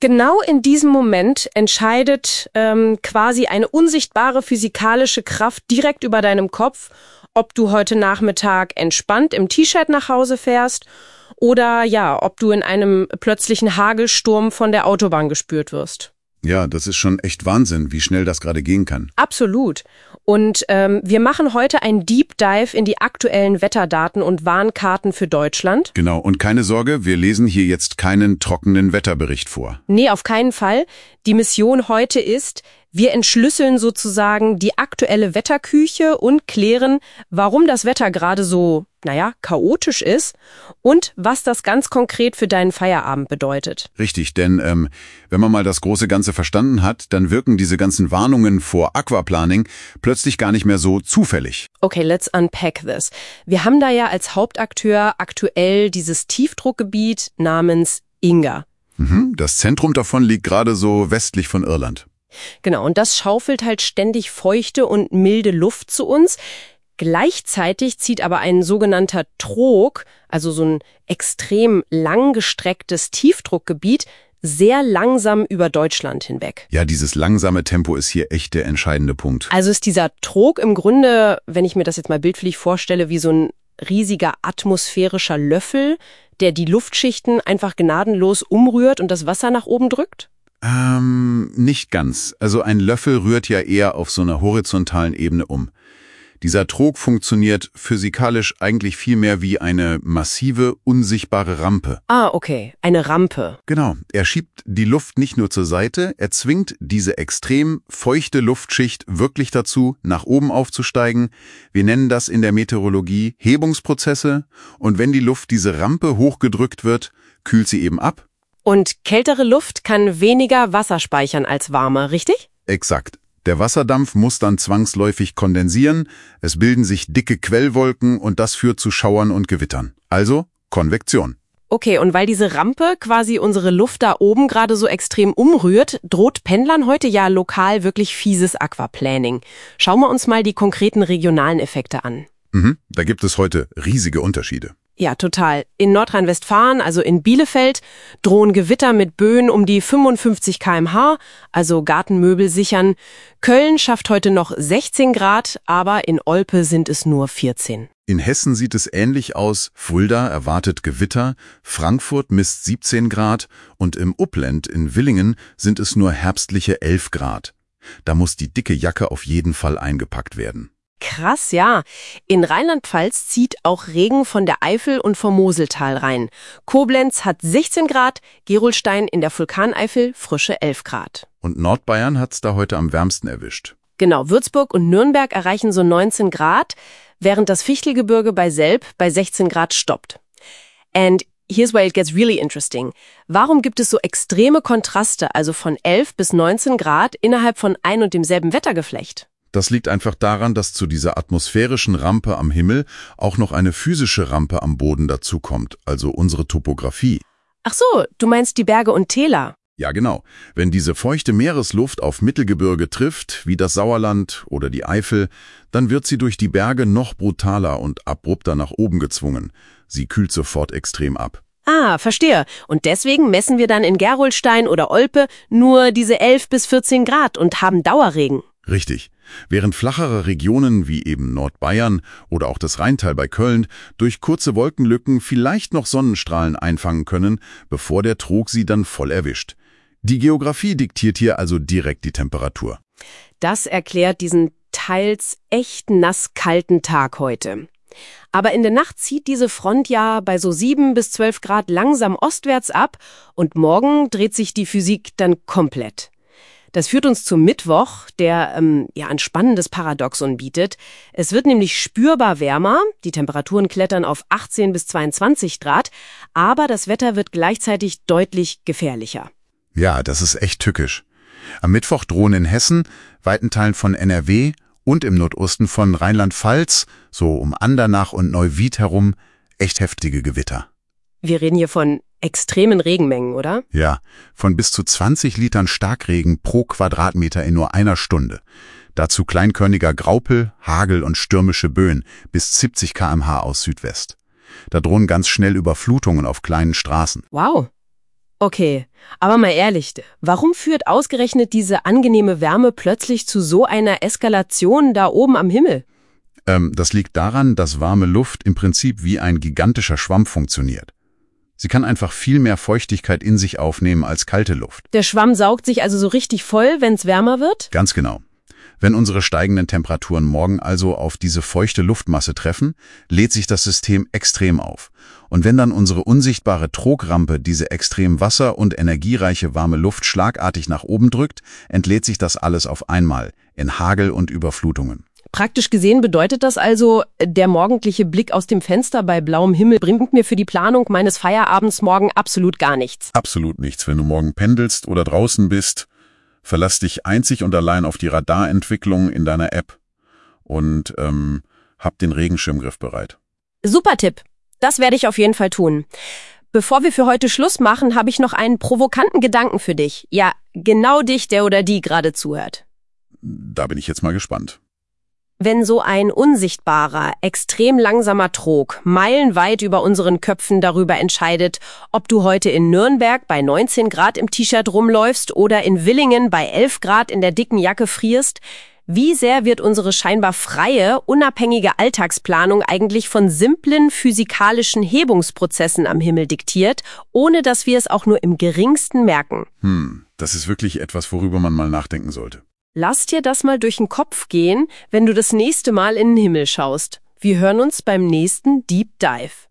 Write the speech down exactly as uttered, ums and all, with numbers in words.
Genau in diesem Moment entscheidet ähm, quasi eine unsichtbare physikalische Kraft direkt über deinem Kopf, ob du heute Nachmittag entspannt im T-Shirt nach Hause fährst oder ja, ob du in einem plötzlichen Hagelsturm von der Autobahn gespürt wirst. Ja, das ist schon echt Wahnsinn, wie schnell das gerade gehen kann. Absolut. Und ähm, wir machen heute ein Deep Dive in die aktuellen Wetterdaten und Warnkarten für Deutschland. Genau, und keine Sorge, wir lesen hier jetzt keinen trockenen Wetterbericht vor. Nee, auf keinen Fall. Die Mission heute ist, wir entschlüsseln sozusagen die aktuelle Wetterküche und klären, warum das Wetter gerade so, naja, chaotisch ist und was das ganz konkret für deinen Feierabend bedeutet. Richtig, denn ähm, wenn man mal das große Ganze verstanden hat, dann wirken diese ganzen Warnungen vor Aquaplaning plötzlich gar nicht mehr so zufällig. Okay, let's unpack this. Wir haben da ja als Hauptakteur aktuell dieses Tiefdruckgebiet namens Inga. Mhm, das Zentrum davon liegt gerade so westlich von Irland. Genau, und das schaufelt halt ständig feuchte und milde Luft zu uns. Gleichzeitig zieht aber ein sogenannter Trog, also so ein extrem langgestrecktes Tiefdruckgebiet, sehr langsam über Deutschland hinweg. Ja, dieses langsame Tempo ist hier echt der entscheidende Punkt. Also ist dieser Trog im Grunde, wenn ich mir das jetzt mal bildlich vorstelle, wie so ein riesiger atmosphärischer Löffel, der die Luftschichten einfach gnadenlos umrührt und das Wasser nach oben drückt? Ähm, nicht ganz. Also ein Löffel rührt ja eher auf so einer horizontalen Ebene um. Dieser Trog funktioniert physikalisch eigentlich viel mehr wie eine massive, unsichtbare Rampe. Ah, okay. Eine Rampe. Genau. Er schiebt die Luft nicht nur zur Seite, er zwingt diese extrem feuchte Luftschicht wirklich dazu, nach oben aufzusteigen. Wir nennen das in der Meteorologie Hebungsprozesse. Und wenn die Luft diese Rampe hochgedrückt wird, kühlt sie eben ab. Und kältere Luft kann weniger Wasser speichern als warme, richtig? Exakt. Der Wasserdampf muss dann zwangsläufig kondensieren, es bilden sich dicke Quellwolken und das führt zu Schauern und Gewittern. Also Konvektion. Okay, und weil diese Rampe quasi unsere Luft da oben gerade so extrem umrührt, droht Pendlern heute ja lokal wirklich fieses Aquaplaning. Schauen wir uns mal die konkreten regionalen Effekte an. Mhm, da gibt es heute riesige Unterschiede. Ja, total. In Nordrhein-Westfalen, also in Bielefeld, drohen Gewitter mit Böen um die fünfundfünfzig Kilometer pro Stunde, also Gartenmöbel sichern. Köln schafft heute noch sechzehn Grad, aber in Olpe sind es nur vierzehn. In Hessen sieht es ähnlich aus. Fulda erwartet Gewitter, Frankfurt misst siebzehn Grad und im Upland in Willingen sind es nur herbstliche elf Grad. Da muss die dicke Jacke auf jeden Fall eingepackt werden. Krass, ja. In Rheinland-Pfalz zieht auch Regen von der Eifel und vom Moseltal rein. Koblenz hat sechzehn Grad, Gerolstein in der Vulkaneifel frische elf Grad. Und Nordbayern hat's da heute am wärmsten erwischt. Genau, Würzburg und Nürnberg erreichen so neunzehn Grad, während das Fichtelgebirge bei Selb bei sechzehn Grad stoppt. And here's where it gets really interesting. Warum gibt es so extreme Kontraste, also von elf bis neunzehn Grad, innerhalb von ein und demselben Wettergeflecht? Das liegt einfach daran, dass zu dieser atmosphärischen Rampe am Himmel auch noch eine physische Rampe am Boden dazukommt, also unsere Topographie. Ach so, du meinst die Berge und Täler. Ja, genau. Wenn diese feuchte Meeresluft auf Mittelgebirge trifft, wie das Sauerland oder die Eifel, dann wird sie durch die Berge noch brutaler und abrupter nach oben gezwungen. Sie kühlt sofort extrem ab. Ah, verstehe. Und deswegen messen wir dann in Gerolstein oder Olpe nur diese elf bis vierzehn Grad und haben Dauerregen. Richtig. Während flachere Regionen wie eben Nordbayern oder auch das Rheintal bei Köln durch kurze Wolkenlücken vielleicht noch Sonnenstrahlen einfangen können, bevor der Trog sie dann voll erwischt. Die Geografie diktiert hier also direkt die Temperatur. Das erklärt diesen teils echt nasskalten Tag heute. Aber in der Nacht zieht diese Front ja bei so sieben bis zwölf Grad langsam ostwärts ab und morgen dreht sich die Physik dann komplett. Das führt uns zum Mittwoch, der ähm, ja ein spannendes Paradoxon bietet. Es wird nämlich spürbar wärmer, die Temperaturen klettern auf achtzehn bis zweiundzwanzig Grad, aber das Wetter wird gleichzeitig deutlich gefährlicher. Ja, das ist echt tückisch. Am Mittwoch drohen in Hessen, weiten Teilen von N R W und im Nordosten von Rheinland-Pfalz, so um Andernach und Neuwied herum, echt heftige Gewitter. Wir reden hier von extremen Regenmengen, oder? Ja, von bis zu zwanzig Litern Starkregen pro Quadratmeter in nur einer Stunde. Dazu kleinkörniger Graupel, Hagel und stürmische Böen bis siebzig Kilometer pro Stunde aus Südwest. Da drohen ganz schnell Überflutungen auf kleinen Straßen. Wow. Okay, aber mal ehrlich, warum führt ausgerechnet diese angenehme Wärme plötzlich zu so einer Eskalation da oben am Himmel? Ähm, das liegt daran, dass warme Luft im Prinzip wie ein gigantischer Schwamm funktioniert. Sie kann einfach viel mehr Feuchtigkeit in sich aufnehmen als kalte Luft. Der Schwamm saugt sich also so richtig voll, wenn es wärmer wird? Ganz genau. Wenn unsere steigenden Temperaturen morgen also auf diese feuchte Luftmasse treffen, lädt sich das System extrem auf. Und wenn dann unsere unsichtbare Trogrampe diese extrem wasser- und energiereiche warme Luft schlagartig nach oben drückt, entlädt sich das alles auf einmal in Hagel und Überflutungen. Praktisch gesehen bedeutet das also, der morgendliche Blick aus dem Fenster bei blauem Himmel bringt mir für die Planung meines Feierabends morgen absolut gar nichts. Absolut nichts. Wenn du morgen pendelst oder draußen bist, verlass dich einzig und allein auf die Radarentwicklung in deiner App und ähm, hab den Regenschirmgriff bereit. Super Tipp. Das werde ich auf jeden Fall tun. Bevor wir für heute Schluss machen, habe ich noch einen provokanten Gedanken für dich. Ja, genau dich, der oder die gerade zuhört. Da bin ich jetzt mal gespannt. Wenn so ein unsichtbarer, extrem langsamer Trog meilenweit über unseren Köpfen darüber entscheidet, ob du heute in Nürnberg bei neunzehn Grad im T-Shirt rumläufst oder in Villingen bei elf Grad in der dicken Jacke frierst, wie sehr wird unsere scheinbar freie, unabhängige Alltagsplanung eigentlich von simplen physikalischen Hebungsprozessen am Himmel diktiert, ohne dass wir es auch nur im geringsten merken? Hm, das ist wirklich etwas, worüber man mal nachdenken sollte. Lass dir das mal durch den Kopf gehen, wenn du das nächste Mal in den Himmel schaust. Wir hören uns beim nächsten Deep Dive.